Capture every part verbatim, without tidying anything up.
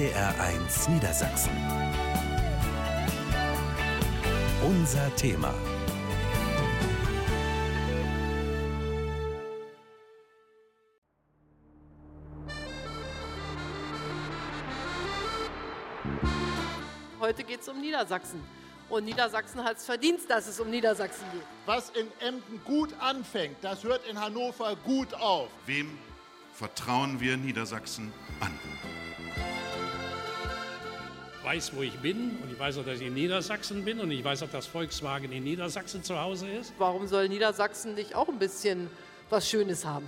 N D R eins Niedersachsen. Unser Thema. Heute geht es um Niedersachsen. Und Niedersachsen hat es verdient, dass es um Niedersachsen geht. Was in Emden gut anfängt, das hört in Hannover gut auf. Wem vertrauen wir Niedersachsen an? Ich weiß, wo ich bin, und ich weiß auch, dass ich in Niedersachsen bin, und ich weiß auch, dass Volkswagen in Niedersachsen zu Hause ist. Warum soll Niedersachsen nicht auch ein bisschen was Schönes haben?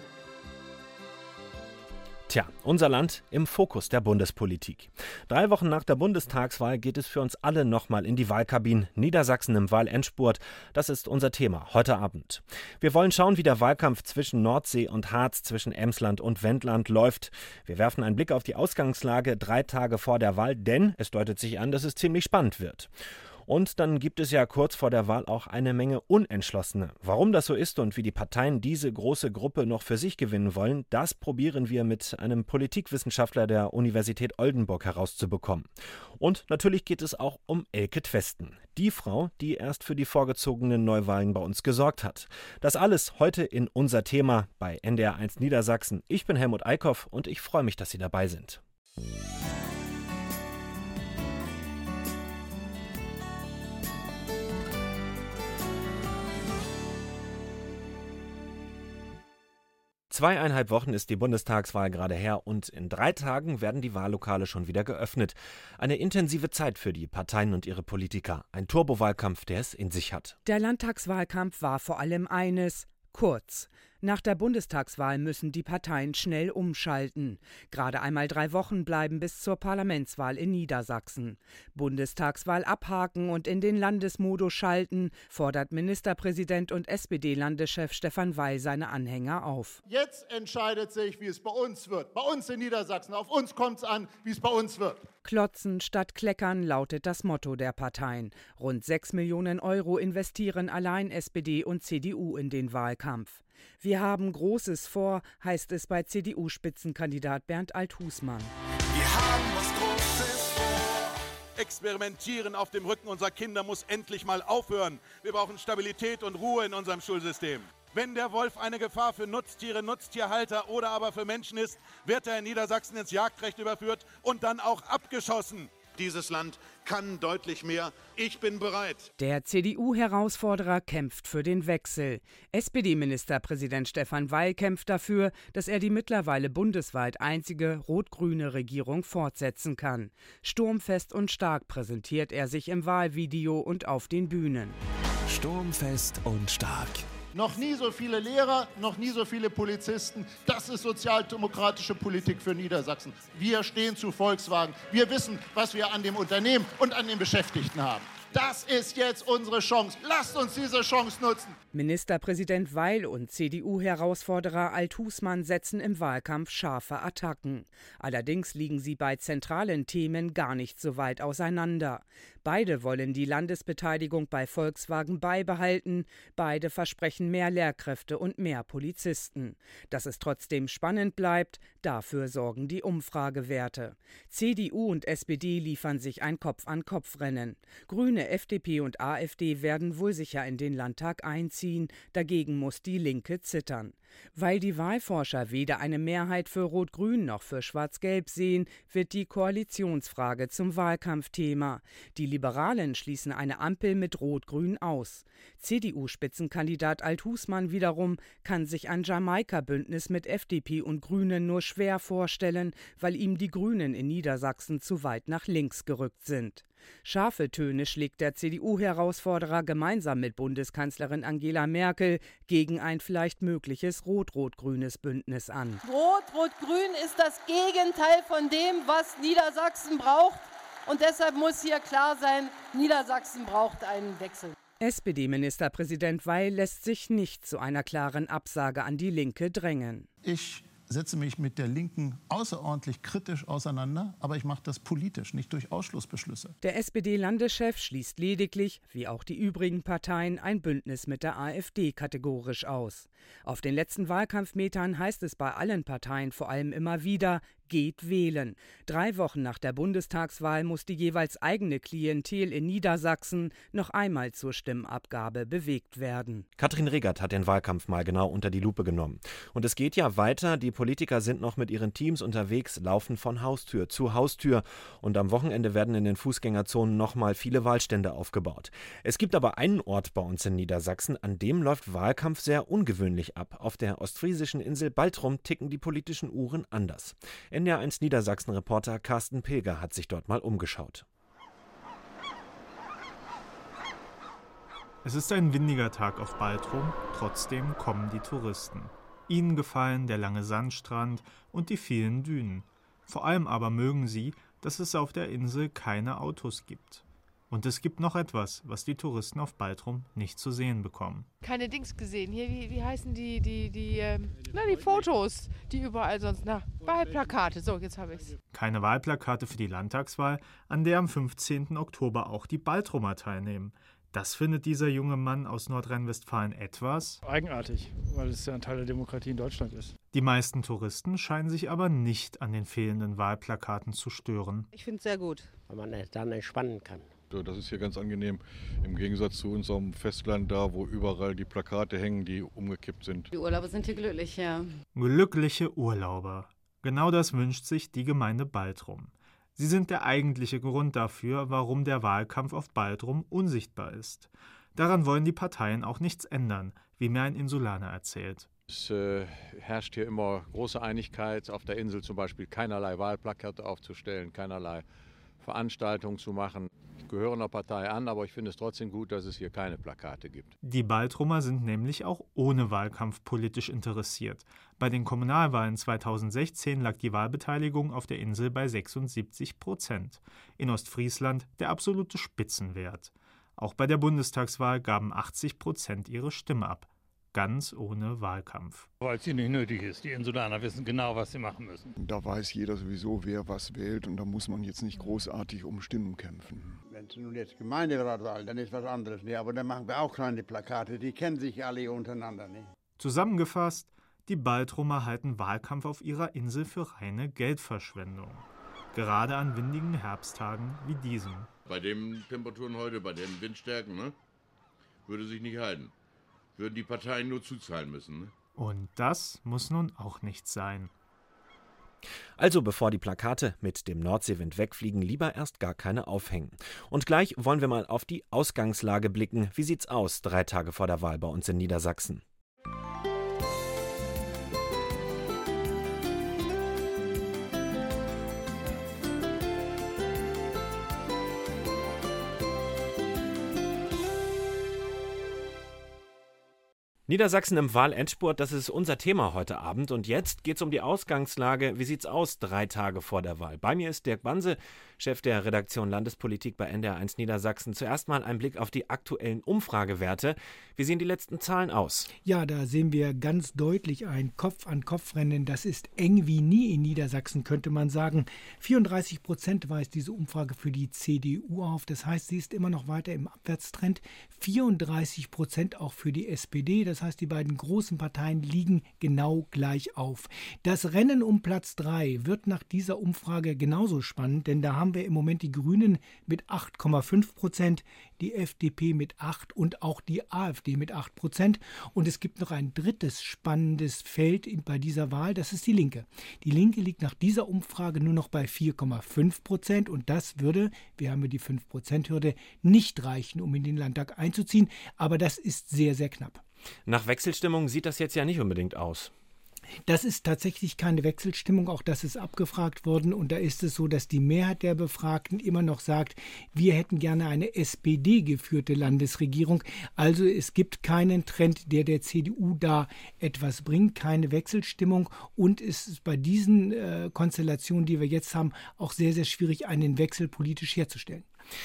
Tja, unser Land im Fokus der Bundespolitik. Drei Wochen nach der Bundestagswahl geht es für uns alle nochmal in die Wahlkabinen. Niedersachsen im Wahlendspurt, das ist unser Thema heute Abend. Wir wollen schauen, wie der Wahlkampf zwischen Nordsee und Harz, zwischen Emsland und Wendland läuft. Wir werfen einen Blick auf die Ausgangslage drei Tage vor der Wahl, denn es deutet sich an, dass es ziemlich spannend wird. Und dann gibt es ja kurz vor der Wahl auch eine Menge Unentschlossene. Warum das so ist und wie die Parteien diese große Gruppe noch für sich gewinnen wollen, das probieren wir mit einem Politikwissenschaftler der Universität Oldenburg herauszubekommen. Und natürlich geht es auch um Elke Twesten, die Frau, die erst für die vorgezogenen Neuwahlen bei uns gesorgt hat. Das alles heute in unser Thema bei N D R eins Niedersachsen. Ich bin Helmut Eickhoff und ich freue mich, dass Sie dabei sind. Zweieinhalb Wochen ist die Bundestagswahl gerade her und in drei Tagen werden die Wahllokale schon wieder geöffnet. Eine intensive Zeit für die Parteien und ihre Politiker. Ein Turbowahlkampf, der es in sich hat. Der Landtagswahlkampf war vor allem eines: kurz. Nach der Bundestagswahl müssen die Parteien schnell umschalten. Gerade einmal drei Wochen bleiben bis zur Parlamentswahl in Niedersachsen. Bundestagswahl abhaken und in den Landesmodus schalten, fordert Ministerpräsident und S P D-Landeschef Stefan Weil seine Anhänger auf. Jetzt entscheidet sich, wie es bei uns wird. Bei uns in Niedersachsen. Auf uns kommt es an, wie es bei uns wird. Klotzen statt Kleckern lautet das Motto der Parteien. Rund sechs Millionen Euro investieren allein S P D und C D U in den Wahlkampf. Wir haben Großes vor, heißt es bei C D U-Spitzenkandidat Bernd Althusmann. Wir haben was Großes vor. Experimentieren auf dem Rücken unserer Kinder muss endlich mal aufhören. Wir brauchen Stabilität und Ruhe in unserem Schulsystem. Wenn der Wolf eine Gefahr für Nutztiere, Nutztierhalter oder aber für Menschen ist, wird er in Niedersachsen ins Jagdrecht überführt und dann auch abgeschossen. Dieses Land kann deutlich mehr. Ich bin bereit. Der C D U-Herausforderer kämpft für den Wechsel. S P D-Ministerpräsident Stefan Weil kämpft dafür, dass er die mittlerweile bundesweit einzige rot-grüne Regierung fortsetzen kann. Sturmfest und stark präsentiert er sich im Wahlvideo und auf den Bühnen. Sturmfest und stark. Noch nie so viele Lehrer, noch nie so viele Polizisten. Das ist sozialdemokratische Politik für Niedersachsen. Wir stehen zu Volkswagen. Wir wissen, was wir an dem Unternehmen und an den Beschäftigten haben. Das ist jetzt unsere Chance. Lasst uns diese Chance nutzen. Ministerpräsident Weil und C D U-Herausforderer Althusmann setzen im Wahlkampf scharfe Attacken. Allerdings liegen sie bei zentralen Themen gar nicht so weit auseinander. Beide wollen die Landesbeteiligung bei Volkswagen beibehalten. Beide versprechen mehr Lehrkräfte und mehr Polizisten. Dass es trotzdem spannend bleibt, dafür sorgen die Umfragewerte. C D U und S P D liefern sich ein Kopf-an-Kopf-Rennen. Grüne, F D P und A f D werden wohl sicher in den Landtag einziehen. Dagegen muss die Linke zittern. Weil die Wahlforscher weder eine Mehrheit für Rot-Grün noch für Schwarz-Gelb sehen, wird die Koalitionsfrage zum Wahlkampfthema. Die Liberalen schließen eine Ampel mit Rot-Grün aus. C D U-Spitzenkandidat Althusmann wiederum kann sich ein Jamaika-Bündnis mit F D P und Grünen nur schwer vorstellen, weil ihm die Grünen in Niedersachsen zu weit nach links gerückt sind. Scharfe Töne schlägt der C D U-Herausforderer gemeinsam mit Bundeskanzlerin Angela Merkel gegen ein vielleicht mögliches rot-rot-grünes Bündnis an. Rot-Rot-Grün ist das Gegenteil von dem, was Niedersachsen braucht. Und deshalb muss hier klar sein, Niedersachsen braucht einen Wechsel. S P D-Ministerpräsident Weil lässt sich nicht zu einer klaren Absage an die Linke drängen. Ich setze mich mit der Linken außerordentlich kritisch auseinander, aber ich mache das politisch, nicht durch Ausschlussbeschlüsse. Der S P D-Landeschef schließt lediglich, wie auch die übrigen Parteien, ein Bündnis mit der AfD kategorisch aus. Auf den letzten Wahlkampfmetern heißt es bei allen Parteien vor allem immer wieder, geht wählen. Drei Wochen nach der Bundestagswahl muss die jeweils eigene Klientel in Niedersachsen noch einmal zur Stimmabgabe bewegt werden. Katrin Regert hat den Wahlkampf mal genau unter die Lupe genommen. Und es geht ja weiter. Die Politiker sind noch mit ihren Teams unterwegs, laufen von Haustür zu Haustür. Und am Wochenende werden in den Fußgängerzonen noch mal viele Wahlstände aufgebaut. Es gibt aber einen Ort bei uns in Niedersachsen, an dem läuft Wahlkampf sehr ungewöhnlich ab. Auf der ostfriesischen Insel Baltrum ticken die politischen Uhren anders. N D R eins Niedersachsen-Reporter Carsten Pilger hat sich dort mal umgeschaut. Es ist ein windiger Tag auf Baltrum, trotzdem kommen die Touristen. Ihnen gefallen der lange Sandstrand und die vielen Dünen. Vor allem aber mögen sie, dass es auf der Insel keine Autos gibt. Und es gibt noch etwas, was die Touristen auf Baltrum nicht zu sehen bekommen. Keine Dings gesehen. Hier, wie, wie heißen die, die, die, ähm, na, die Fotos, die überall sonst, na, Wahlplakate. So, jetzt habe ich's. Keine Wahlplakate für die Landtagswahl, an der am fünfzehnten Oktober auch die Baltrumer teilnehmen. Das findet dieser junge Mann aus Nordrhein-Westfalen etwas eigenartig, weil es ja ein Teil der Demokratie in Deutschland ist. Die meisten Touristen scheinen sich aber nicht an den fehlenden Wahlplakaten zu stören. Ich finde es sehr gut, weil man dann entspannen kann. Das ist hier ganz angenehm, im Gegensatz zu unserem Festland da, wo überall die Plakate hängen, die umgekippt sind. Die Urlauber sind hier glücklich, ja. Glückliche Urlauber. Genau das wünscht sich die Gemeinde Baltrum. Sie sind der eigentliche Grund dafür, warum der Wahlkampf auf Baltrum unsichtbar ist. Daran wollen die Parteien auch nichts ändern, wie mir ein Insulaner erzählt. Es äh, herrscht hier immer große Einigkeit, auf der Insel zum Beispiel keinerlei Wahlplakate aufzustellen, keinerlei Veranstaltungen zu machen. Ich gehöre einer Partei an, aber ich finde es trotzdem gut, dass es hier keine Plakate gibt. Die Baltrumer sind nämlich auch ohne Wahlkampf politisch interessiert. Bei den Kommunalwahlen zweitausendsechzehn lag die Wahlbeteiligung auf der Insel bei sechsundsiebzig Prozent. In Ostfriesland der absolute Spitzenwert. Auch bei der Bundestagswahl gaben achtzig Prozent ihre Stimme ab. Ganz ohne Wahlkampf. Weil es hier nicht nötig ist. Die Insulaner wissen genau, was sie machen müssen. Da weiß jeder sowieso, wer was wählt, und da muss man jetzt nicht großartig um Stimmen kämpfen. Wenn es nun jetzt Gemeinderatswahl, dann ist was anderes. Nee, aber dann machen wir auch kleine Plakate, die kennen sich alle untereinander. Nee. Zusammengefasst, die Baltrumer halten Wahlkampf auf ihrer Insel für reine Geldverschwendung. Gerade an windigen Herbsttagen wie diesem. Bei den Temperaturen heute, bei den Windstärken, ne, würde sich nicht halten. Würden die Parteien nur zuzahlen müssen. Ne? Und das muss nun auch nicht sein. Also bevor die Plakate mit dem Nordseewind wegfliegen, lieber erst gar keine aufhängen. Und gleich wollen wir mal auf die Ausgangslage blicken. Wie sieht's aus, drei Tage vor der Wahl bei uns in Niedersachsen? Niedersachsen im Wahlendspurt, das ist unser Thema heute Abend. Und jetzt geht es um die Ausgangslage. Wie sieht's aus, drei Tage vor der Wahl? Bei mir ist Dirk Banse, Chef der Redaktion Landespolitik bei N D R eins Niedersachsen. Zuerst mal ein Blick auf die aktuellen Umfragewerte. Wie sehen die letzten Zahlen aus? Ja, da sehen wir ganz deutlich ein Kopf-an-Kopf-Rennen. Das ist eng wie nie in Niedersachsen, könnte man sagen. vierunddreißig Prozent weist diese Umfrage für die C D U auf. Das heißt, sie ist immer noch weiter im Abwärtstrend. vierunddreißig Prozent auch für die S P D. Das heißt, die beiden großen Parteien liegen genau gleich auf. Das Rennen um Platz drei wird nach dieser Umfrage genauso spannend, denn da haben wir im Moment die Grünen mit acht Komma fünf Prozent, die F D P mit acht und auch die AfD mit acht Prozent. Und es gibt noch ein drittes spannendes Feld bei dieser Wahl, das ist die Linke. Die Linke liegt nach dieser Umfrage nur noch bei vier Komma fünf Prozent und das würde, wir haben ja die fünf Prozent Hürde, nicht reichen, um in den Landtag einzuziehen. Aber das ist sehr, sehr knapp. Nach Wechselstimmung sieht das jetzt ja nicht unbedingt aus. Das ist tatsächlich keine Wechselstimmung, auch das ist abgefragt worden. Und da ist es so, dass die Mehrheit der Befragten immer noch sagt, wir hätten gerne eine S P D-geführte Landesregierung. Also es gibt keinen Trend, der der C D U da etwas bringt, keine Wechselstimmung. Und es ist bei diesen äh, Konstellationen, die wir jetzt haben, auch sehr, sehr schwierig, einen Wechsel politisch herzustellen.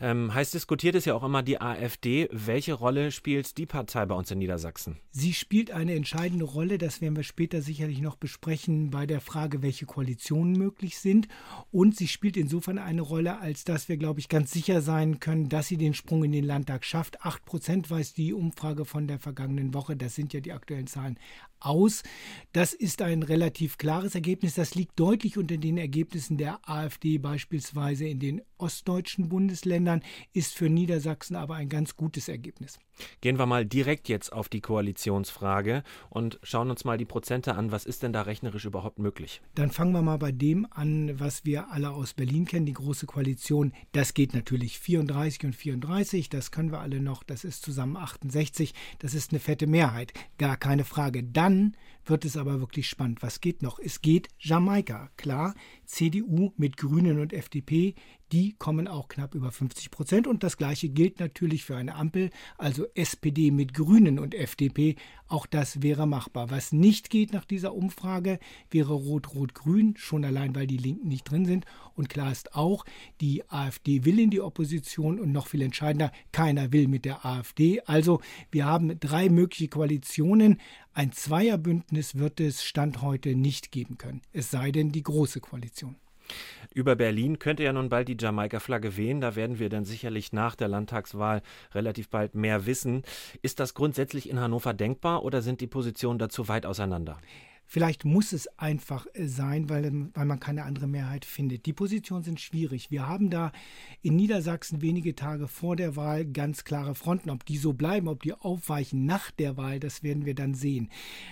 Ähm, heiß diskutiert ist ja auch immer die AfD. Welche Rolle spielt die Partei bei uns in Niedersachsen? Sie spielt eine entscheidende Rolle, das werden wir später sicherlich noch besprechen, bei der Frage, welche Koalitionen möglich sind. Und sie spielt insofern eine Rolle, als dass wir, glaube ich, ganz sicher sein können, dass sie den Sprung in den Landtag schafft. Acht Prozent weist die Umfrage von der vergangenen Woche, das sind ja die aktuellen Zahlen, aus. Das ist ein relativ klares Ergebnis. Das liegt deutlich unter den Ergebnissen der AfD beispielsweise in den ostdeutschen Bundesländern, ist für Niedersachsen aber ein ganz gutes Ergebnis. Gehen wir mal direkt jetzt auf die Koalitionsfrage und schauen uns mal die Prozente an. Was ist denn da rechnerisch überhaupt möglich? Dann fangen wir mal bei dem an, was wir alle aus Berlin kennen, die Große Koalition. Das geht natürlich vierunddreißig und vierunddreißig, das können wir alle noch, das ist zusammen achtundsechzig, das ist eine fette Mehrheit, gar keine Frage. Dann wird es aber wirklich spannend. Was geht noch? Es geht Jamaika, klar, C D U mit Grünen und F D P, die kommen auch knapp über fünfzig Prozent. Und das Gleiche gilt natürlich für eine Ampel, also S P D mit Grünen und F D P. Auch das wäre machbar. Was nicht geht nach dieser Umfrage, wäre Rot-Rot-Grün, schon allein, weil die Linken nicht drin sind. Und klar ist auch, die AfD will in die Opposition und noch viel entscheidender, keiner will mit der AfD. Also wir haben drei mögliche Koalitionen. Ein Zweierbündnis wird es Stand heute nicht geben können, es sei denn die Große Koalition. Über Berlin könnte ja nun bald die Jamaika-Flagge wehen. Da werden wir dann sicherlich nach der Landtagswahl relativ bald mehr wissen. Ist das grundsätzlich in Hannover denkbar oder sind die Positionen dazu weit auseinander? Vielleicht muss es einfach sein, weil, weil man keine andere Mehrheit findet. Die Positionen sind schwierig. Wir haben da in Niedersachsen wenige Tage vor der Wahl ganz klare Fronten. Ob die so bleiben, ob die aufweichen nach der Wahl, das werden wir dann sehen.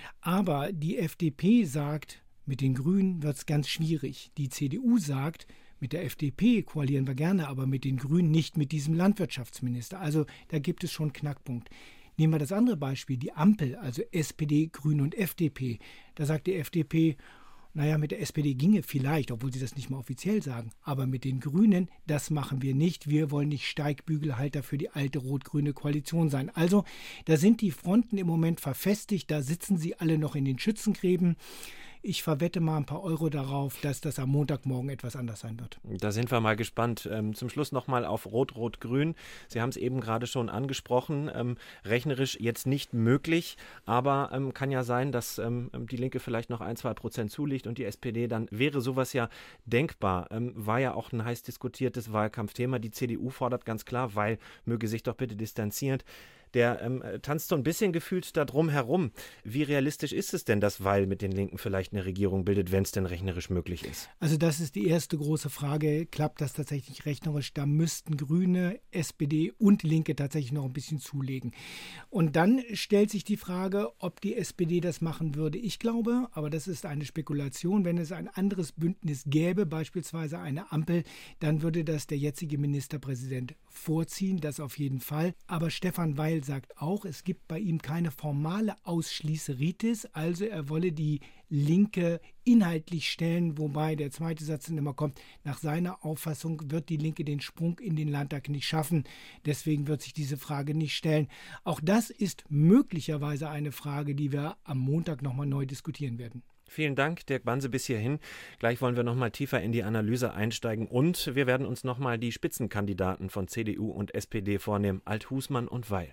Aber die F D P sagt, mit den Grünen wird es ganz schwierig. Die C D U sagt, mit der F D P koalieren wir gerne, aber mit den Grünen nicht mit diesem Landwirtschaftsminister. Also da gibt es schon einen Knackpunkt. Nehmen wir das andere Beispiel, die Ampel, also S P D, Grüne und F D P. Da sagt die F D P, naja, mit der S P D ginge vielleicht, obwohl sie das nicht mal offiziell sagen. Aber mit den Grünen, das machen wir nicht. Wir wollen nicht Steigbügelhalter für die alte rot-grüne Koalition sein. Also, da sind die Fronten im Moment verfestigt. Da sitzen sie alle noch in den Schützengräben. Ich verwette mal ein paar Euro darauf, dass das am Montagmorgen etwas anders sein wird. Da sind wir mal gespannt. Ähm, zum Schluss nochmal auf Rot-Rot-Grün. Sie haben es eben gerade schon angesprochen. Ähm, rechnerisch jetzt nicht möglich, aber ähm, kann ja sein, dass ähm, die Linke vielleicht noch ein, zwei Prozent zulegt und die S P D, dann wäre sowas ja denkbar. Ähm, war ja auch ein heiß diskutiertes Wahlkampfthema. Die C D U fordert ganz klar, weil möge sich doch bitte distanzieren. Der ähm, tanzt so ein bisschen gefühlt da drum herum. Wie realistisch ist es denn, dass Weil mit den Linken vielleicht eine Regierung bildet, wenn es denn rechnerisch möglich ist? Also das ist die erste große Frage. Klappt das tatsächlich rechnerisch? Da müssten Grüne, S P D und Linke tatsächlich noch ein bisschen zulegen. Und dann stellt sich die Frage, ob die S P D das machen würde. Ich glaube, aber das ist eine Spekulation, wenn es ein anderes Bündnis gäbe, beispielsweise eine Ampel, dann würde das der jetzige Ministerpräsident vorziehen, das auf jeden Fall. Aber Stefan Weil sagt auch, es gibt bei ihm keine formale Ausschließeritis, also er wolle die Linke inhaltlich stellen, wobei der zweite Satz dann immer kommt, nach seiner Auffassung wird die Linke den Sprung in den Landtag nicht schaffen, deswegen wird sich diese Frage nicht stellen. Auch das ist möglicherweise eine Frage, die wir am Montag nochmal neu diskutieren werden. Vielen Dank, Dirk Banse, bis hierhin. Gleich wollen wir noch mal tiefer in die Analyse einsteigen und wir werden uns noch mal die Spitzenkandidaten von C D U und S P D vornehmen, Alt-Husmann und Weil.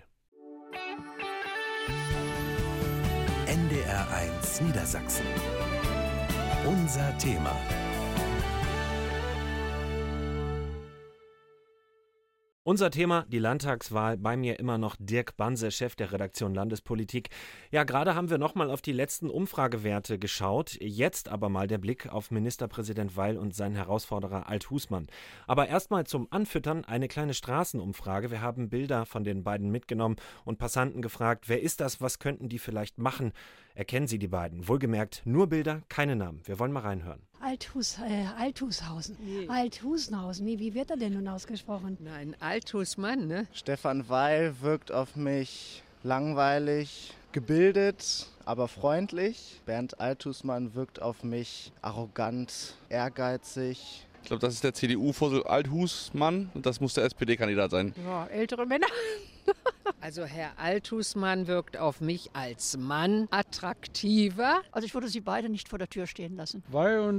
N D R eins Niedersachsen. Unser Thema. Unser Thema, die Landtagswahl. Bei mir immer noch Dirk Banse, Chef der Redaktion Landespolitik. Ja, gerade haben wir noch mal auf die letzten Umfragewerte geschaut. Jetzt aber mal der Blick auf Ministerpräsident Weil und seinen Herausforderer Alt-Husmann. Aber erstmal zum Anfüttern eine kleine Straßenumfrage. Wir haben Bilder von den beiden mitgenommen und Passanten gefragt, wer ist das, was könnten die vielleicht machen? Erkennen Sie die beiden? Wohlgemerkt, nur Bilder, keine Namen. Wir wollen mal reinhören. Althus, äh, Althushausen. Nee. Althusenhausen. Nee, wie wird er denn nun ausgesprochen? Nein, Alt-Husmann, ne? Stefan Weil wirkt auf mich langweilig, gebildet, aber freundlich. Bernd Alt-Husmann wirkt auf mich arrogant, ehrgeizig. Ich glaube, das ist der C D U-Vorsitz Alt-Husmann und das muss der S P D-Kandidat sein. Ja, ältere Männer. Also Herr Alt-Husmann wirkt auf mich als Mann attraktiver. Also ich würde sie beide nicht vor der Tür stehen lassen. Weil und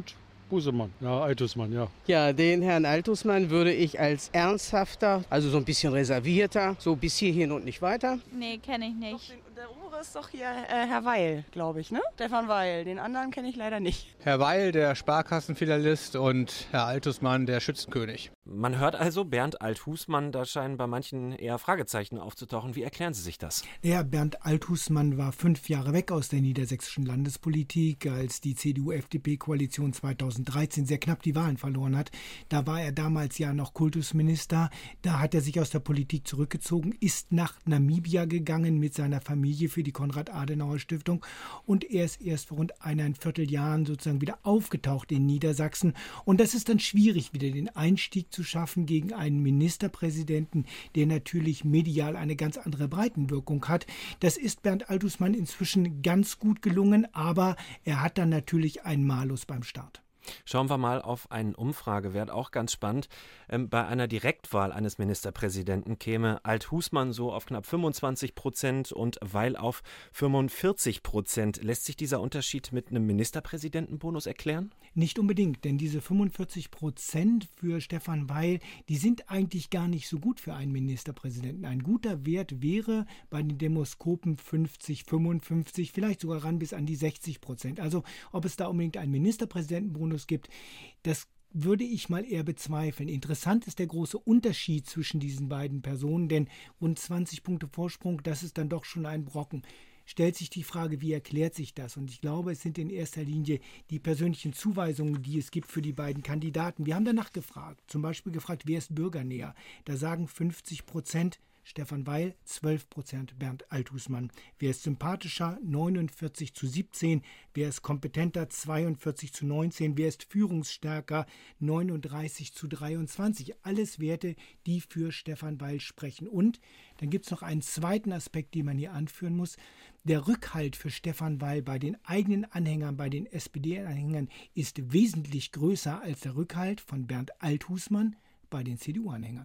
Busemann, ja, Altusmann, ja. Ja, den Herrn Altusmann würde ich als ernsthafter, also so ein bisschen reservierter, so bis hierhin und nicht weiter. Nee, kenne ich nicht. Doch, den, der obere ist doch hier äh, Herr Weil, glaube ich, ne? Stefan Weil. Den anderen kenne ich leider nicht. Herr Weil, der Sparkassenfilialist, und Herr Altusmann, der Schützenkönig. Man hört also, Bernd Althusmann, da scheinen bei manchen eher Fragezeichen aufzutauchen. Wie erklären Sie sich das? Ja, Bernd Althusmann war fünf Jahre weg aus der niedersächsischen Landespolitik, als die C D U F D P-Koalition zweitausenddreizehn sehr knapp die Wahlen verloren hat. Da war er damals ja noch Kultusminister. Da hat er sich aus der Politik zurückgezogen, ist nach Namibia gegangen mit seiner Familie für die Konrad-Adenauer-Stiftung und er ist erst vor rund eineinviertel Jahren sozusagen wieder aufgetaucht in Niedersachsen. Und das ist dann schwierig, wieder den Einstieg zu schaffen gegen einen Ministerpräsidenten, der natürlich medial eine ganz andere Breitenwirkung hat. Das ist Bernd Althusmann inzwischen ganz gut gelungen, aber er hat dann natürlich einen Malus beim Start. Schauen wir mal auf einen Umfragewert, auch ganz spannend. Ähm, bei einer Direktwahl eines Ministerpräsidenten käme Althusmann so auf knapp fünfundzwanzig Prozent und Weil auf fünfundvierzig Prozent. Lässt sich dieser Unterschied mit einem Ministerpräsidentenbonus erklären? Nicht unbedingt, denn diese fünfundvierzig Prozent für Stefan Weil, die sind eigentlich gar nicht so gut für einen Ministerpräsidenten. Ein guter Wert wäre bei den Demoskopen fünfzig, fünfundfünfzig, vielleicht sogar ran bis an die sechzig Prozent. Also ob es da unbedingt einen Ministerpräsidentenbonus gibt, das würde ich mal eher bezweifeln. Interessant ist der große Unterschied zwischen diesen beiden Personen, denn rund zwanzig Punkte Vorsprung, das ist dann doch schon ein Brocken. Stellt sich die Frage, wie erklärt sich das? Und ich glaube, es sind in erster Linie die persönlichen Zuweisungen, die es gibt für die beiden Kandidaten. Wir haben danach gefragt, zum Beispiel gefragt, wer ist bürgernäher? Da sagen fünfzig Prozent Stefan Weil, zwölf Prozent Bernd Althusmann. Wer ist sympathischer? neunundvierzig zu siebzehn. Wer ist kompetenter? zweiundvierzig zu neunzehn. Wer ist führungsstärker? neununddreißig zu dreiundzwanzig. Alles Werte, die für Stefan Weil sprechen. Und dann gibt es noch einen zweiten Aspekt, den man hier anführen muss. Der Rückhalt für Stefan Weil bei den eigenen Anhängern, bei den S P D-Anhängern ist wesentlich größer als der Rückhalt von Bernd Althusmann bei den C D U-Anhängern.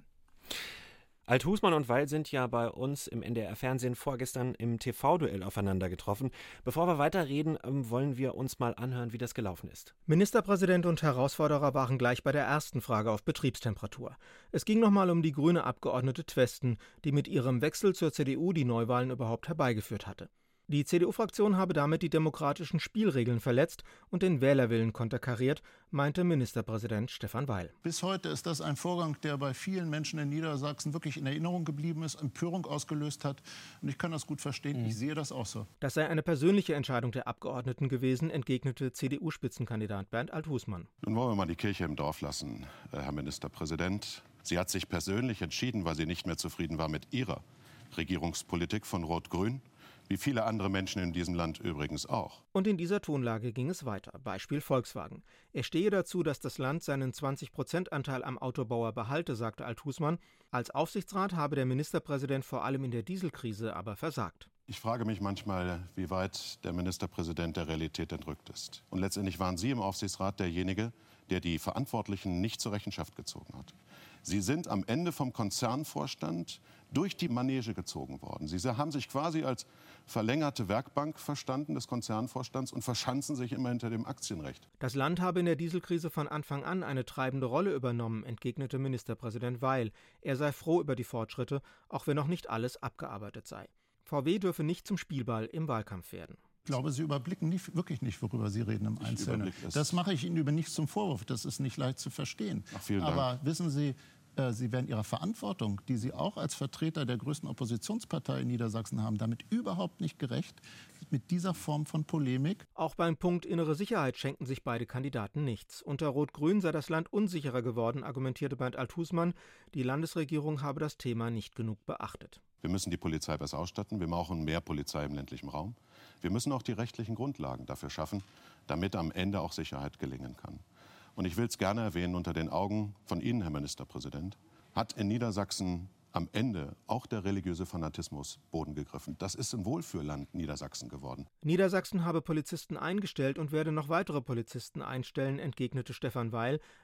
Althusmann und Weil sind ja bei uns im N D R-Fernsehen vorgestern im T V-Duell aufeinander getroffen. Bevor wir weiterreden, wollen wir uns mal anhören, wie das gelaufen ist. Ministerpräsident und Herausforderer waren gleich bei der ersten Frage auf Betriebstemperatur. Es ging nochmal um die grüne Abgeordnete Twesten, die mit ihrem Wechsel zur C D U die Neuwahlen überhaupt herbeigeführt hatte. Die C D U-Fraktion habe damit die demokratischen Spielregeln verletzt und den Wählerwillen konterkariert, meinte Ministerpräsident Stefan Weil. Bis heute ist das ein Vorgang, der bei vielen Menschen in Niedersachsen wirklich in Erinnerung geblieben ist, Empörung ausgelöst hat. Und ich kann das gut verstehen, mhm. ich sehe das auch so. Das sei eine persönliche Entscheidung der Abgeordneten gewesen, entgegnete C D U-Spitzenkandidat Bernd Althusmann. Nun wollen wir mal die Kirche im Dorf lassen, Herr Ministerpräsident. Sie hat sich persönlich entschieden, weil sie nicht mehr zufrieden war mit ihrer Regierungspolitik von Rot-Grün. Wie viele andere Menschen in diesem Land übrigens auch. Und in dieser Tonlage ging es weiter. Beispiel Volkswagen. Er stehe dazu, dass das Land seinen zwanzig Prozent Anteil am Autobauer behalte, sagte Althusmann. Als Aufsichtsrat habe der Ministerpräsident vor allem in der Dieselkrise aber versagt. Ich frage mich manchmal, wie weit der Ministerpräsident der Realität entrückt ist. Und letztendlich waren Sie im Aufsichtsrat derjenige, der die Verantwortlichen nicht zur Rechenschaft gezogen hat. Sie sind am Ende vom Konzernvorstand durch die Manege gezogen worden. Sie haben sich quasi als verlängerte Werkbank verstanden des Konzernvorstands und verschanzen sich immer hinter dem Aktienrecht. Das Land habe in der Dieselkrise von Anfang an eine treibende Rolle übernommen, entgegnete Ministerpräsident Weil. Er sei froh über die Fortschritte, auch wenn noch nicht alles abgearbeitet sei. V W dürfe nicht zum Spielball im Wahlkampf werden. Ich glaube, Sie überblicken nicht, wirklich nicht, worüber Sie reden im Einzelnen. Das mache ich Ihnen über nichts zum Vorwurf. Das ist nicht leicht zu verstehen. Ach, vielen Dank. Aber wissen Sie, äh, Sie werden Ihrer Verantwortung, die Sie auch als Vertreter der größten Oppositionspartei in Niedersachsen haben, damit überhaupt nicht gerecht, mit dieser Form von Polemik. Auch beim Punkt innere Sicherheit schenken sich beide Kandidaten nichts. Unter Rot-Grün sei das Land unsicherer geworden, argumentierte Bernd Althusmann. Die Landesregierung habe das Thema nicht genug beachtet. Wir müssen die Polizei besser ausstatten. Wir brauchen mehr Polizei im ländlichen Raum. Wir müssen auch die rechtlichen Grundlagen dafür schaffen, damit am Ende auch Sicherheit gelingen kann. Und ich will es gerne erwähnen, unter den Augen von Ihnen, Herr Ministerpräsident, hat in Niedersachsen am Ende auch der religiöse Fanatismus Boden gegriffen. Das ist ein Wohlfühlland Niedersachsen geworden. Niedersachsen habe Polizisten eingestellt und werde noch weitere Polizisten einstellen, entgegnete Stefan Weil.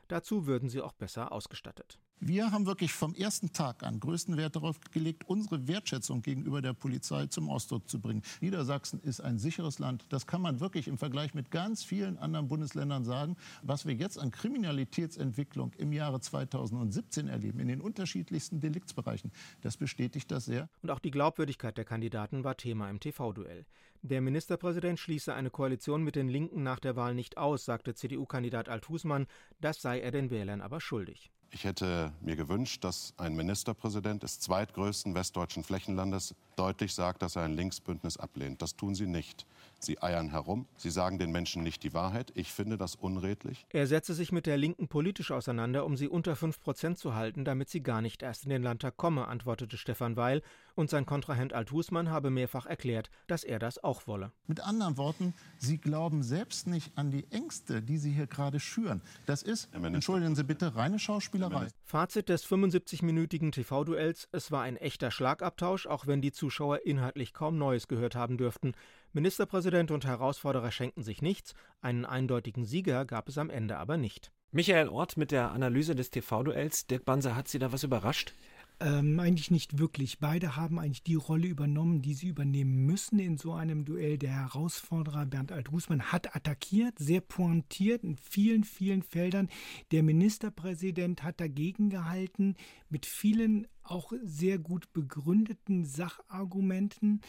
Dazu würden sie auch besser ausgestattet. Wir haben wirklich vom ersten Tag an größten Wert darauf gelegt, unsere Wertschätzung gegenüber der Polizei zum Ausdruck zu bringen. Niedersachsen ist ein sicheres Land. Das kann man wirklich im Vergleich mit ganz vielen anderen Bundesländern sagen. Was wir jetzt an Kriminalitätsentwicklung im Jahre zweitausendsiebzehn erleben, in den unterschiedlichsten Deliktsbereichen, das bestätigt das sehr. Und auch die Glaubwürdigkeit der Kandidaten war Thema im T V-Duell. Der Ministerpräsident schließe eine Koalition mit den Linken nach der Wahl nicht aus, sagte C D U-Kandidat Alt-Husmann. Das sei er den Wählern aber schuldig. Ich hätte mir gewünscht, dass ein Ministerpräsident des zweitgrößten westdeutschen Flächenlandes deutlich sagt, dass er ein Linksbündnis ablehnt. Das tun Sie nicht. Sie eiern herum. Sie sagen den Menschen nicht die Wahrheit. Ich finde das unredlich. Er setze sich mit der Linken politisch auseinander, um sie unter fünf Prozent zu halten, damit sie gar nicht erst in den Landtag komme, antwortete Stefan Weil. Und sein Kontrahent Alt-Husmann habe mehrfach erklärt, dass er das auch wolle. Mit anderen Worten, Sie glauben selbst nicht an die Ängste, die Sie hier gerade schüren. Das ist, entschuldigen Sie bitte, reine Schauspielerei. Fazit des fünfundsiebzig-minütigen T V-Duells: Es war ein echter Schlagabtausch, auch wenn die Zuschauer inhaltlich kaum Neues gehört haben dürften. Ministerpräsident und Herausforderer schenkten sich nichts, einen eindeutigen Sieger gab es am Ende aber nicht. Michael Orth mit der Analyse des T V-Duells. Dirk Banse, hat Sie da was überrascht? Ähm, eigentlich nicht wirklich. Beide haben eigentlich die Rolle übernommen, die sie übernehmen müssen in so einem Duell. Der Herausforderer Bernd Alt-Husmann hat attackiert, sehr pointiert in vielen, vielen Feldern. Der Ministerpräsident hat dagegen gehalten mit vielen auch sehr gut begründeten Sachargumenten.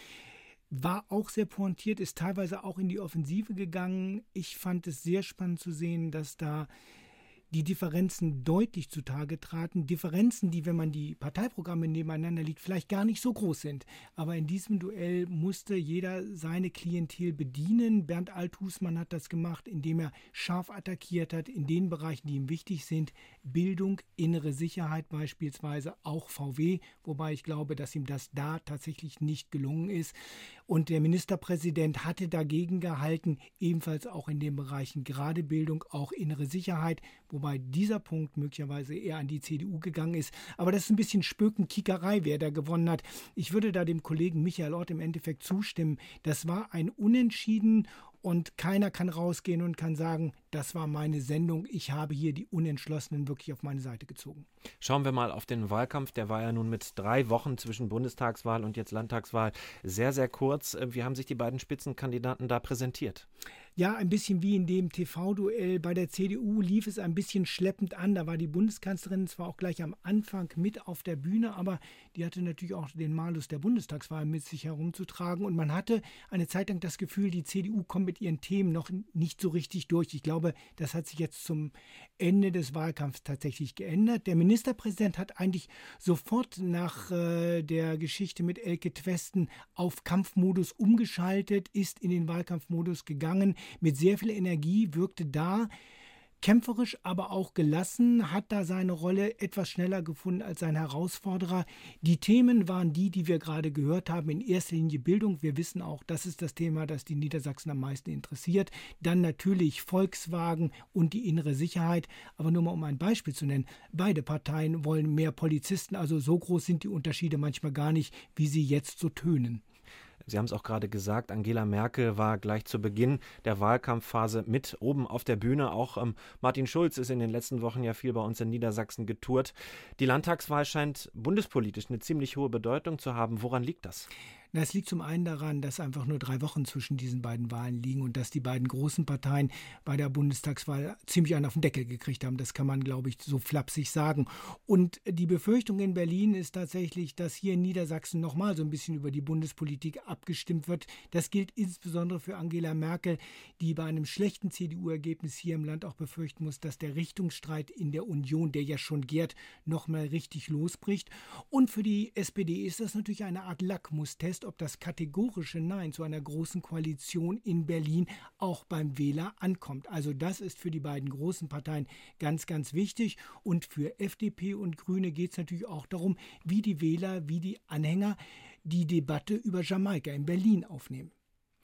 War auch sehr pointiert, ist teilweise auch in die Offensive gegangen. Ich fand es sehr spannend zu sehen, dass da die Differenzen deutlich zutage traten. Differenzen, die, wenn man die Parteiprogramme nebeneinander legt, vielleicht gar nicht so groß sind. Aber in diesem Duell musste jeder seine Klientel bedienen. Bernd Alt-Husmann hat das gemacht, indem er scharf attackiert hat in den Bereichen, die ihm wichtig sind. Bildung, innere Sicherheit beispielsweise, auch V W. Wobei ich glaube, dass ihm das da tatsächlich nicht gelungen ist. Und der Ministerpräsident hatte dagegen gehalten, ebenfalls auch in den Bereichen gerade Bildung, auch innere Sicherheit, wobei dieser Punkt möglicherweise eher an die C D U gegangen ist. Aber das ist ein bisschen Spökenkickerei, wer da gewonnen hat. Ich würde da dem Kollegen Michael Orth im Endeffekt zustimmen. Das war ein Unentschieden und keiner kann rausgehen und kann sagen, das war meine Sendung, ich habe hier die Unentschlossenen wirklich auf meine Seite gezogen. Schauen wir mal auf den Wahlkampf. Der war ja nun mit drei Wochen zwischen Bundestagswahl und jetzt Landtagswahl sehr, sehr kurz. Wie haben sich die beiden Spitzenkandidaten da präsentiert? Ja, ein bisschen wie in dem T V-Duell. Bei der C D U lief es ein bisschen schleppend an. Da war die Bundeskanzlerin zwar auch gleich am Anfang mit auf der Bühne, aber die hatte natürlich auch den Malus der Bundestagswahl mit sich herumzutragen. Und man hatte eine Zeit lang das Gefühl, die C D U kommt mit ihren Themen noch nicht so richtig durch. Ich glaube, das hat sich jetzt zum Ende des Wahlkampfs tatsächlich geändert. Der Ministerpräsident hat eigentlich sofort nach äh, der Geschichte mit Elke Twesten auf Kampfmodus umgeschaltet, ist in den Wahlkampfmodus gegangen. Mit sehr viel Energie, wirkte da kämpferisch, aber auch gelassen, hat da seine Rolle etwas schneller gefunden als sein Herausforderer. Die Themen waren die, die wir gerade gehört haben, in erster Linie Bildung. Wir wissen auch, das ist das Thema, das die Niedersachsen am meisten interessiert. Dann natürlich Volkswagen und die innere Sicherheit. Aber nur mal um ein Beispiel zu nennen, beide Parteien wollen mehr Polizisten, also so groß sind die Unterschiede manchmal gar nicht, wie sie jetzt so tönen. Sie haben es auch gerade gesagt, Angela Merkel war gleich zu Beginn der Wahlkampfphase mit oben auf der Bühne. Auch ähm, Martin Schulz ist in den letzten Wochen ja viel bei uns in Niedersachsen getourt. Die Landtagswahl scheint bundespolitisch eine ziemlich hohe Bedeutung zu haben. Woran liegt das? Na, es liegt zum einen daran, dass einfach nur drei Wochen zwischen diesen beiden Wahlen liegen und dass die beiden großen Parteien bei der Bundestagswahl ziemlich einen auf den Deckel gekriegt haben. Das kann man, glaube ich, so flapsig sagen. Und die Befürchtung in Berlin ist tatsächlich, dass hier in Niedersachsen nochmal so ein bisschen über die Bundespolitik abgestimmt wird. Das gilt insbesondere für Angela Merkel, die bei einem schlechten C D U-Ergebnis hier im Land auch befürchten muss, dass der Richtungsstreit in der Union, der ja schon gärt, nochmal richtig losbricht. Und für die S P D ist das natürlich eine Art Lackmustest, ob das kategorische Nein zu einer großen Koalition in Berlin auch beim Wähler ankommt. Also das ist für die beiden großen Parteien ganz, ganz wichtig. Und für F D P und Grüne geht es natürlich auch darum, wie die Wähler, wie die Anhänger die Debatte über Jamaika in Berlin aufnehmen.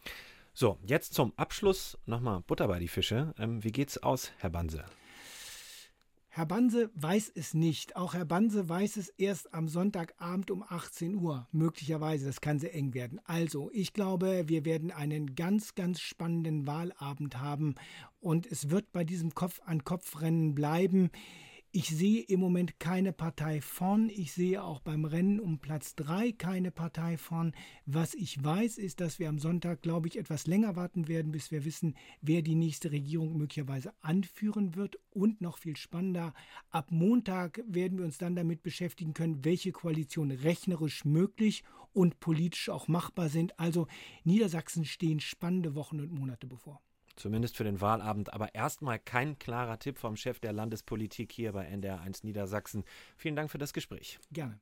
So, jetzt zum Abschluss nochmal Butter bei die Fische. Ähm, wie geht's aus, Herr Banse? Herr Banse weiß es nicht. Auch Herr Banse weiß es erst am Sonntagabend um achtzehn Uhr. Möglicherweise, das kann sehr eng werden. Also, ich glaube, wir werden einen ganz, ganz spannenden Wahlabend haben. Und es wird bei diesem Kopf-an-Kopf-Rennen bleiben. Ich sehe im Moment keine Partei vorn. Ich sehe auch beim Rennen um Platz drei keine Partei vorn. Was ich weiß, ist, dass wir am Sonntag, glaube ich, etwas länger warten werden, bis wir wissen, wer die nächste Regierung möglicherweise anführen wird. Und noch viel spannender, ab Montag werden wir uns dann damit beschäftigen können, welche Koalitionen rechnerisch möglich und politisch auch machbar sind. Also Niedersachsen stehen spannende Wochen und Monate bevor. Zumindest für den Wahlabend, aber erstmal kein klarer Tipp vom Chef der Landespolitik hier bei N D R eins Niedersachsen. Vielen Dank für das Gespräch. Gerne.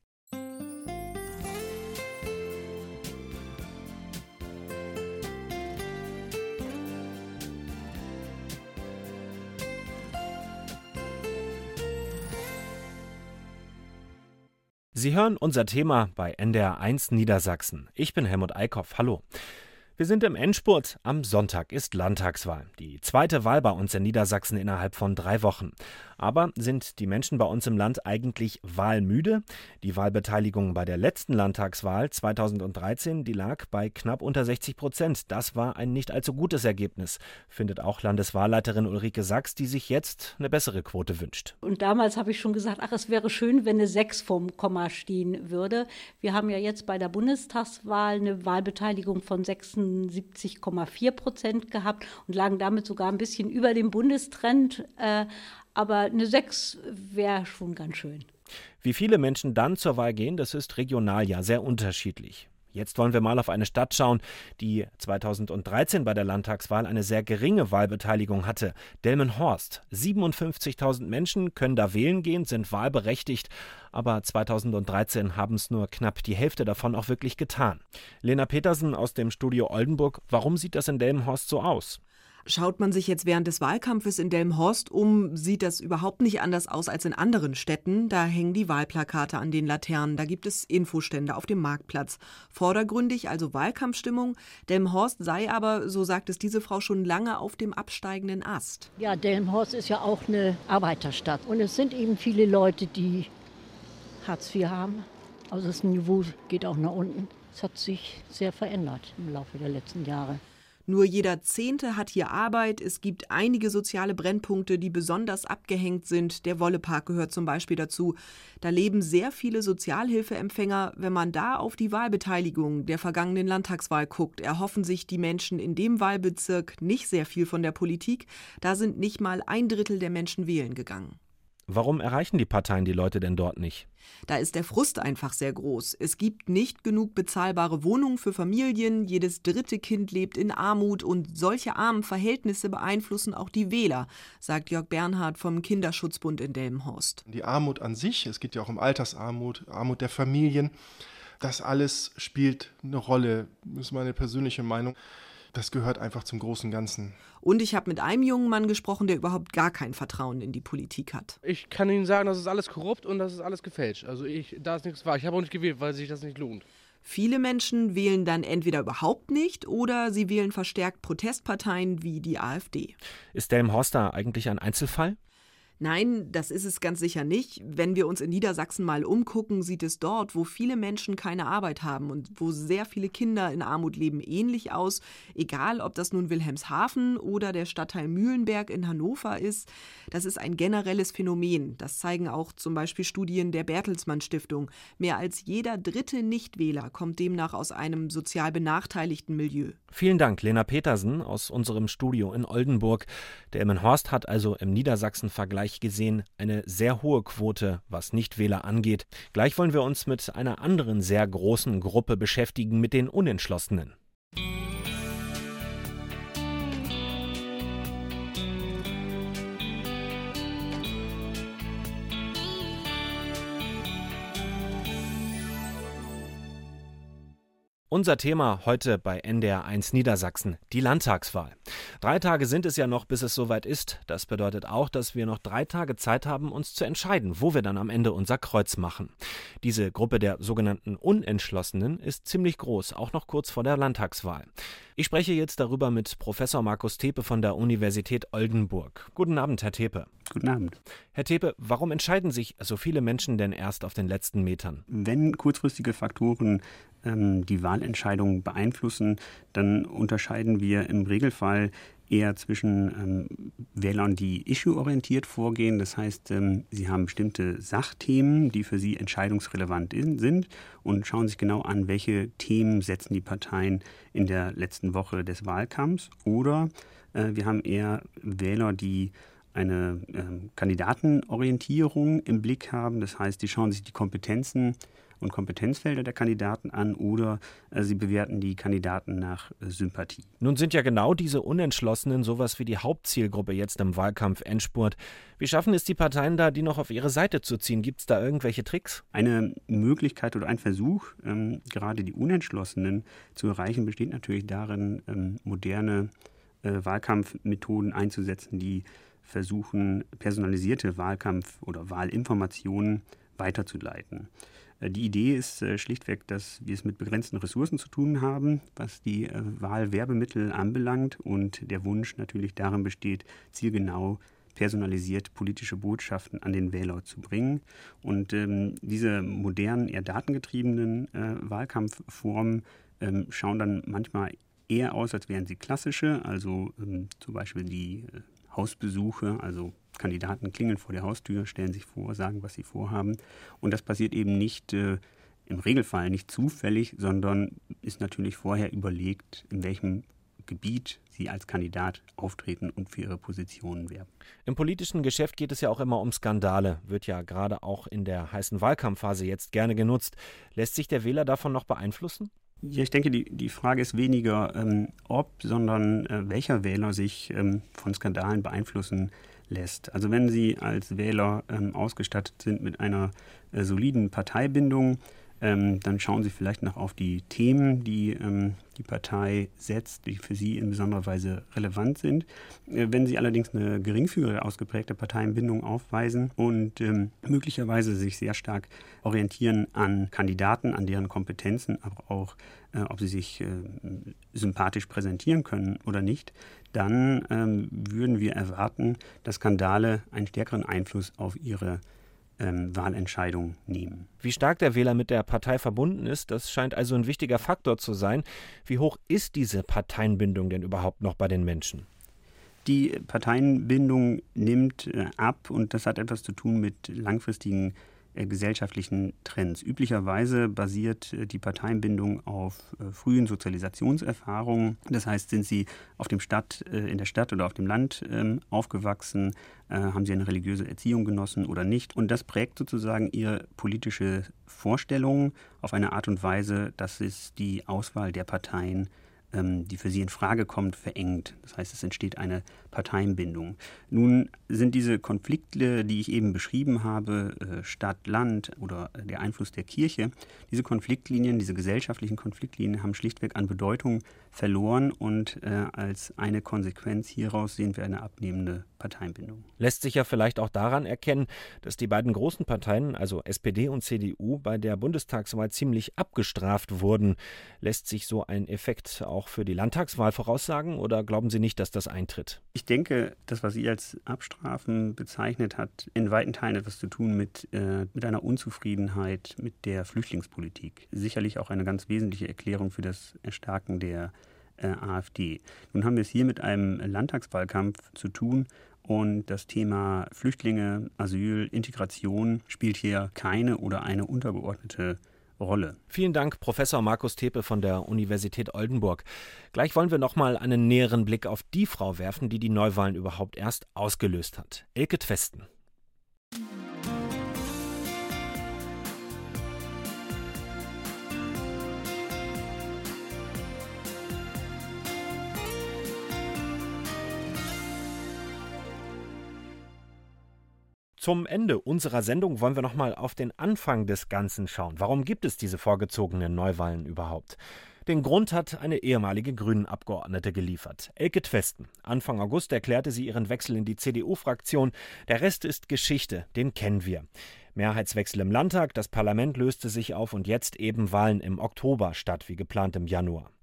Sie hören unser Thema bei N D R eins Niedersachsen. Ich bin Helmut Eickhoff. Hallo. Wir sind im Endspurt. Am Sonntag ist Landtagswahl. Die zweite Wahl bei uns in Niedersachsen innerhalb von drei Wochen. Aber sind die Menschen bei uns im Land eigentlich wahlmüde? Die Wahlbeteiligung bei der letzten Landtagswahl zweitausenddreizehn, die lag bei knapp unter sechzig Prozent. Das war ein nicht allzu gutes Ergebnis, findet auch Landeswahlleiterin Ulrike Sachs, die sich jetzt eine bessere Quote wünscht. Und damals habe ich schon gesagt, ach, es wäre schön, wenn eine sechs vorm Komma stehen würde. Wir haben ja jetzt bei der Bundestagswahl eine Wahlbeteiligung von sechsundsiebzig Komma vier Prozent gehabt und lagen damit sogar ein bisschen über dem Bundestrend. Äh, aber eine sechs wäre schon ganz schön. Wie viele Menschen dann zur Wahl gehen, das ist regional ja sehr unterschiedlich. Jetzt wollen wir mal auf eine Stadt schauen, die zweitausenddreizehn bei der Landtagswahl eine sehr geringe Wahlbeteiligung hatte. Delmenhorst. siebenundfünfzigtausend Menschen können da wählen gehen, sind wahlberechtigt. Aber zweitausenddreizehn haben es nur knapp die Hälfte davon auch wirklich getan. Lena Petersen aus dem Studio Oldenburg. Warum sieht das in Delmenhorst so aus? Schaut man sich jetzt während des Wahlkampfes in Delmenhorst um, sieht das überhaupt nicht anders aus als in anderen Städten. Da hängen die Wahlplakate an den Laternen, da gibt es Infostände auf dem Marktplatz. Vordergründig also Wahlkampfstimmung. Delmenhorst sei aber, so sagt es diese Frau, schon lange auf dem absteigenden Ast. Ja, Delmenhorst ist ja auch eine Arbeiterstadt. Und es sind eben viele Leute, die Hartz vier haben. Also das Niveau geht auch nach unten. Es hat sich sehr verändert im Laufe der letzten Jahre. Nur jeder Zehnte hat hier Arbeit. Es gibt einige soziale Brennpunkte, die besonders abgehängt sind. Der Wollepark gehört zum Beispiel dazu. Da leben sehr viele Sozialhilfeempfänger. Wenn man da auf die Wahlbeteiligung der vergangenen Landtagswahl guckt, erhoffen sich die Menschen in dem Wahlbezirk nicht sehr viel von der Politik. Da sind nicht mal ein Drittel der Menschen wählen gegangen. Warum erreichen die Parteien die Leute denn dort nicht? Da ist der Frust einfach sehr groß. Es gibt nicht genug bezahlbare Wohnungen für Familien, jedes dritte Kind lebt in Armut und solche armen Verhältnisse beeinflussen auch die Wähler, sagt Jörg Bernhard vom Kinderschutzbund in Delmenhorst. Die Armut an sich, es geht ja auch um Altersarmut, Armut der Familien, das alles spielt eine Rolle, das ist meine persönliche Meinung. Das gehört einfach zum großen Ganzen. Und ich habe mit einem jungen Mann gesprochen, der überhaupt gar kein Vertrauen in die Politik hat. Ich kann Ihnen sagen, das ist alles korrupt und das ist alles gefälscht. Also ich, da ist nichts wahr. Ich habe auch nicht gewählt, weil sich das nicht lohnt. Viele Menschen wählen dann entweder überhaupt nicht oder sie wählen verstärkt Protestparteien wie die AfD. Ist Delmenhorst da eigentlich ein Einzelfall? Nein, das ist es ganz sicher nicht. Wenn wir uns in Niedersachsen mal umgucken, sieht es dort, wo viele Menschen keine Arbeit haben und wo sehr viele Kinder in Armut leben, ähnlich aus. Egal, ob das nun Wilhelmshaven oder der Stadtteil Mühlenberg in Hannover ist. Das ist ein generelles Phänomen. Das zeigen auch zum Beispiel Studien der Bertelsmann Stiftung. Mehr als jeder dritte Nichtwähler kommt demnach aus einem sozial benachteiligten Milieu. Vielen Dank, Lena Petersen aus unserem Studio in Oldenburg. Delmenhorst hat also im Niedersachsen-Vergleich gesehen eine sehr hohe Quote, was Nichtwähler angeht. Gleich wollen wir uns mit einer anderen sehr großen Gruppe beschäftigen, mit den Unentschlossenen. Unser Thema heute bei N D R eins Niedersachsen, die Landtagswahl. Drei Tage sind es ja noch, bis es soweit ist. Das bedeutet auch, dass wir noch drei Tage Zeit haben, uns zu entscheiden, wo wir dann am Ende unser Kreuz machen. Diese Gruppe der sogenannten Unentschlossenen ist ziemlich groß, auch noch kurz vor der Landtagswahl. Ich spreche jetzt darüber mit Professor Markus Tepe von der Universität Oldenburg. Guten Abend, Herr Tepe. Guten Abend. Herr Tepe, warum entscheiden sich so viele Menschen denn erst auf den letzten Metern? Wenn kurzfristige Faktoren ähm, die Wahlentscheidung beeinflussen, dann unterscheiden wir im Regelfall eher zwischen ähm, Wählern, die issue-orientiert vorgehen. Das heißt, ähm, sie haben bestimmte Sachthemen, die für sie entscheidungsrelevant in, sind und schauen sich genau an, welche Themen setzen die Parteien in der letzten Woche des Wahlkampfs. Oder äh, wir haben eher Wähler, die eine äh, Kandidatenorientierung im Blick haben. Das heißt, die schauen sich die Kompetenzen und Kompetenzfelder der Kandidaten an oder äh, sie bewerten die Kandidaten nach äh, Sympathie. Nun sind ja genau diese Unentschlossenen sowas wie die Hauptzielgruppe jetzt im Wahlkampf-Endspurt. Wie schaffen es die Parteien da, die noch auf ihre Seite zu ziehen? Gibt es da irgendwelche Tricks? Eine Möglichkeit oder ein Versuch, ähm, gerade die Unentschlossenen zu erreichen, besteht natürlich darin, ähm, moderne äh, Wahlkampfmethoden einzusetzen, die versuchen, personalisierte Wahlkampf- oder Wahlinformationen weiterzuleiten. Die Idee ist äh, schlichtweg, dass wir es mit begrenzten Ressourcen zu tun haben, was die äh, Wahlwerbemittel anbelangt und der Wunsch natürlich darin besteht, zielgenau personalisiert politische Botschaften an den Wähler zu bringen. Und ähm, diese modernen, eher datengetriebenen äh, Wahlkampfformen ähm, schauen dann manchmal eher aus, als wären sie klassische, also ähm, zum Beispiel die äh, Hausbesuche, also Kandidaten klingeln vor der Haustür, stellen sich vor, sagen, was sie vorhaben. Und das passiert eben nicht äh, im Regelfall nicht zufällig, sondern ist natürlich vorher überlegt, in welchem Gebiet sie als Kandidat auftreten und für ihre Positionen werben. Im politischen Geschäft geht es ja auch immer um Skandale, wird ja gerade auch in der heißen Wahlkampfphase jetzt gerne genutzt. Lässt sich der Wähler davon noch beeinflussen? Ja, ich denke, die, die Frage ist weniger ähm, ob, sondern äh, welcher Wähler sich ähm, von Skandalen beeinflussen lässt. Also wenn Sie als Wähler ähm, ausgestattet sind mit einer äh, soliden Parteibindung, ähm, dann schauen Sie vielleicht noch auf die Themen, die ähm, die Partei setzt, die für Sie in besonderer Weise relevant sind. Äh, wenn Sie allerdings eine geringfügige ausgeprägte Parteienbindung aufweisen und ähm, möglicherweise sich sehr stark orientieren an Kandidaten, an deren Kompetenzen, aber auch, äh, ob sie sich äh, sympathisch präsentieren können oder nicht, dann ähm, würden wir erwarten, dass Skandale einen stärkeren Einfluss auf ihre ähm, Wahlentscheidung nehmen. Wie stark der Wähler mit der Partei verbunden ist, das scheint also ein wichtiger Faktor zu sein. Wie hoch ist diese Parteienbindung denn überhaupt noch bei den Menschen? Die Parteienbindung nimmt äh, ab und das hat etwas zu tun mit langfristigen äh, gesellschaftlichen Trends. Üblicherweise basiert äh, die Parteienbindung auf äh, frühen Sozialisationserfahrungen. Das heißt, sind Sie auf dem Stadt, äh, in der Stadt oder auf dem Land äh, aufgewachsen, äh, haben Sie eine religiöse Erziehung genossen oder nicht. Und das prägt sozusagen Ihre politische Vorstellung auf eine Art und Weise, dass es die Auswahl der Parteien, die für sie in Frage kommt, verengt. Das heißt, es entsteht eine Parteienbindung. Nun sind diese Konflikte, die ich eben beschrieben habe, Stadt, Land oder der Einfluss der Kirche, diese Konfliktlinien, diese gesellschaftlichen Konfliktlinien haben schlichtweg an Bedeutung verloren und äh, als eine Konsequenz hieraus sehen wir eine abnehmende Parteienbindung. Lässt sich ja vielleicht auch daran erkennen, dass die beiden großen Parteien, also S P D und C D U, bei der Bundestagswahl ziemlich abgestraft wurden. Lässt sich so ein Effekt auch für die Landtagswahl voraussagen oder glauben Sie nicht, dass das eintritt? Ich denke, das, was Sie als Abstrafen bezeichnet, hat in weiten Teilen etwas zu tun mit, äh, mit einer Unzufriedenheit mit der Flüchtlingspolitik. Sicherlich auch eine ganz wesentliche Erklärung für das Erstarken der äh, AfD. Nun haben wir es hier mit einem Landtagswahlkampf zu tun. Und das Thema Flüchtlinge, Asyl, Integration spielt hier keine oder eine untergeordnete Rolle. Vielen Dank, Professor Markus Tepe von der Universität Oldenburg. Gleich wollen wir noch mal einen näheren Blick auf die Frau werfen, die die Neuwahlen überhaupt erst ausgelöst hat. Elke Twesten. Zum Ende unserer Sendung wollen wir noch mal auf den Anfang des Ganzen schauen. Warum gibt es diese vorgezogenen Neuwahlen überhaupt? Den Grund hat eine ehemalige Grünen-Abgeordnete geliefert, Elke Twesten. Anfang August erklärte sie ihren Wechsel in die C D U-Fraktion. Der Rest ist Geschichte, den kennen wir. Mehrheitswechsel im Landtag, das Parlament löste sich auf und jetzt eben Wahlen im Oktober statt wie geplant im Januar.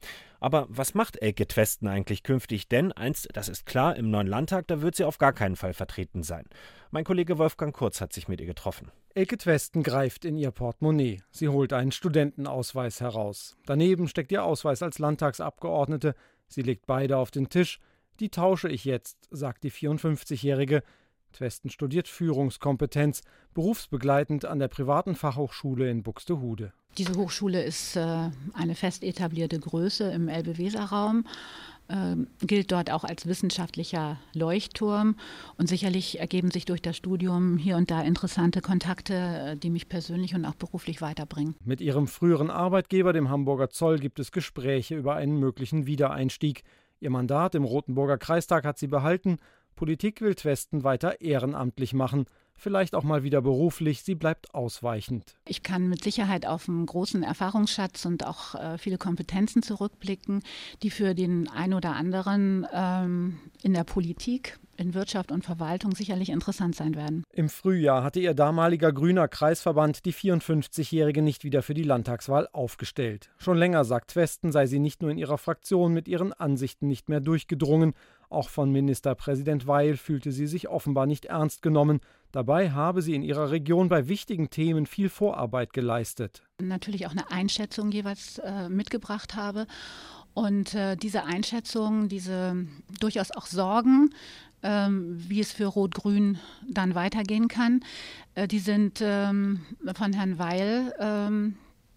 Aber was macht Elke Twesten eigentlich künftig? Denn eins, das ist klar, im neuen Landtag, da wird sie auf gar keinen Fall vertreten sein. Mein Kollege Wolfgang Kurz hat sich mit ihr getroffen. Elke Twesten greift in ihr Portemonnaie. Sie holt einen Studentenausweis heraus. Daneben steckt ihr Ausweis als Landtagsabgeordnete. Sie legt beide auf den Tisch. Die tausche ich jetzt, sagt die vierundfünfzigjährige. Twesten studiert Führungskompetenz, berufsbegleitend an der privaten Fachhochschule in Buxtehude. Diese Hochschule ist äh, eine fest etablierte Größe im Elbe-Weser-Raum, äh, gilt dort auch als wissenschaftlicher Leuchtturm und sicherlich ergeben sich durch das Studium hier und da interessante Kontakte, die mich persönlich und auch beruflich weiterbringen. Mit ihrem früheren Arbeitgeber, dem Hamburger Zoll, gibt es Gespräche über einen möglichen Wiedereinstieg. Ihr Mandat im Rothenburger Kreistag hat sie behalten. Politik will Twesten weiter ehrenamtlich machen. Vielleicht auch mal wieder beruflich, sie bleibt ausweichend. Ich kann mit Sicherheit auf einen großen Erfahrungsschatz und auch äh, viele Kompetenzen zurückblicken, die für den einen oder anderen ähm, in der Politik, in Wirtschaft und Verwaltung sicherlich interessant sein werden. Im Frühjahr hatte ihr damaliger grüner Kreisverband die vierundfünfzigjährige nicht wieder für die Landtagswahl aufgestellt. Schon länger, sagt Twesten, sei sie nicht nur in ihrer Fraktion mit ihren Ansichten nicht mehr durchgedrungen. Auch von Ministerpräsident Weil fühlte sie sich offenbar nicht ernst genommen. Dabei habe sie in ihrer Region bei wichtigen Themen viel Vorarbeit geleistet. Natürlich auch eine Einschätzung jeweils äh, mitgebracht habe. Und äh, diese Einschätzung, diese durchaus auch Sorgen, ähm, wie es für Rot-Grün dann weitergehen kann, äh, die sind ähm, von Herrn Weil ähm,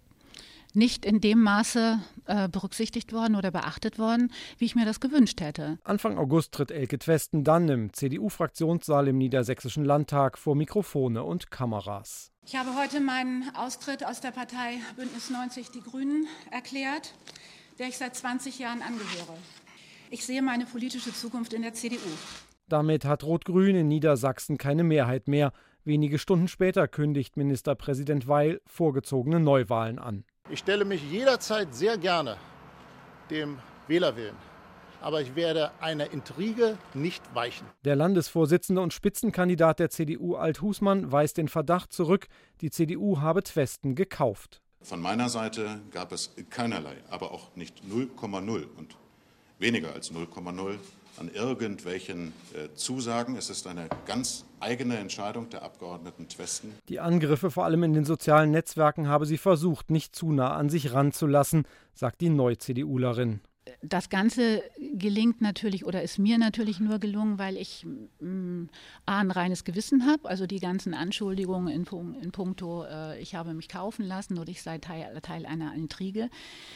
nicht in dem Maße äh, berücksichtigt worden oder beachtet worden, wie ich mir das gewünscht hätte. Anfang August tritt Elke Twesten dann im C D U-Fraktionssaal im Niedersächsischen Landtag vor Mikrofone und Kameras. Ich habe heute meinen Austritt aus der Partei Bündnis neunzig Die Grünen erklärt, der ich seit zwanzig Jahren angehöre. Ich sehe meine politische Zukunft in der C D U. Damit hat Rot-Grün in Niedersachsen keine Mehrheit mehr. Wenige Stunden später kündigt Ministerpräsident Weil vorgezogene Neuwahlen an. Ich stelle mich jederzeit sehr gerne dem Wählerwillen. Aber ich werde einer Intrige nicht weichen. Der Landesvorsitzende und Spitzenkandidat der C D U, Alt Husmann, weist den Verdacht zurück, die C D U habe Twesten gekauft. Von meiner Seite gab es keinerlei, aber auch nicht null Komma null und weniger als null Komma null an irgendwelchen äh, Zusagen. Es ist eine ganz eigene Entscheidung der Abgeordneten Twesten. Die Angriffe vor allem in den sozialen Netzwerken habe sie versucht, nicht zu nah an sich ranzulassen, sagt die Neu-CDUlerin. Das Ganze gelingt natürlich oder ist mir natürlich nur gelungen, weil ich mh, A, ein reines Gewissen habe. Also die ganzen Anschuldigungen in, in puncto, äh, ich habe mich kaufen lassen oder ich sei Teil, Teil einer Intrige.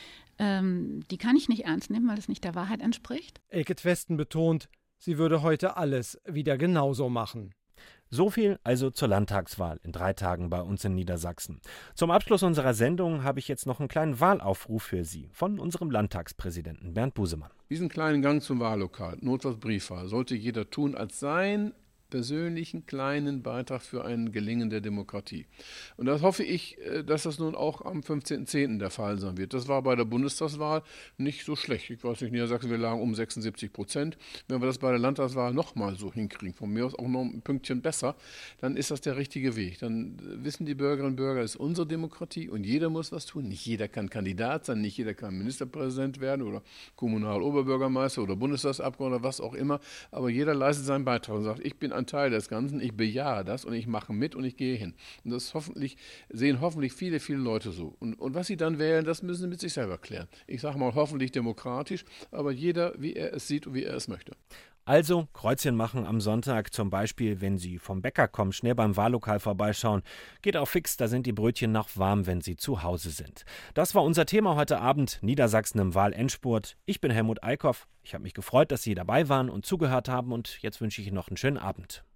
Ähm, die kann ich nicht ernst nehmen, weil es nicht der Wahrheit entspricht. Elke Twesten betont, sie würde heute alles wieder genauso machen. So viel also zur Landtagswahl in drei Tagen bei uns in Niedersachsen. Zum Abschluss unserer Sendung habe ich jetzt noch einen kleinen Wahlaufruf für Sie von unserem Landtagspräsidenten Bernd Busemann. Diesen kleinen Gang zum Wahllokal, notfalls Briefwahl, sollte jeder tun als sein persönlichen kleinen Beitrag für ein Gelingen der Demokratie. Und das hoffe ich, dass das nun auch am fünfzehnten zehnten der Fall sein wird. Das war bei der Bundestagswahl nicht so schlecht. Ich weiß nicht, in Niedersachsen, wir lagen um sechsundsiebzig Prozent. Wenn wir das bei der Landtagswahl nochmal so hinkriegen, von mir aus auch noch ein Pünktchen besser, dann ist das der richtige Weg. Dann wissen die Bürgerinnen und Bürger, das ist unsere Demokratie und jeder muss was tun. Nicht jeder kann Kandidat sein, nicht jeder kann Ministerpräsident werden oder Kommunaloberbürgermeister oder Bundestagsabgeordneter, was auch immer. Aber jeder leistet seinen Beitrag und sagt, ich bin ein Teil des Ganzen, ich bejahe das und ich mache mit und ich gehe hin. Und das hoffentlich sehen hoffentlich viele, viele Leute so. Und, und was sie dann wählen, das müssen sie mit sich selber klären. Ich sage mal hoffentlich demokratisch, aber jeder, wie er es sieht und wie er es möchte. Also Kreuzchen machen am Sonntag, zum Beispiel, wenn Sie vom Bäcker kommen, schnell beim Wahllokal vorbeischauen. Geht auch fix, da sind die Brötchen noch warm, wenn Sie zu Hause sind. Das war unser Thema heute Abend, Niedersachsen im Wahlendspurt. Ich bin Helmut Eickhoff. Ich habe mich gefreut, dass Sie dabei waren und zugehört haben und jetzt wünsche ich Ihnen noch einen schönen Abend.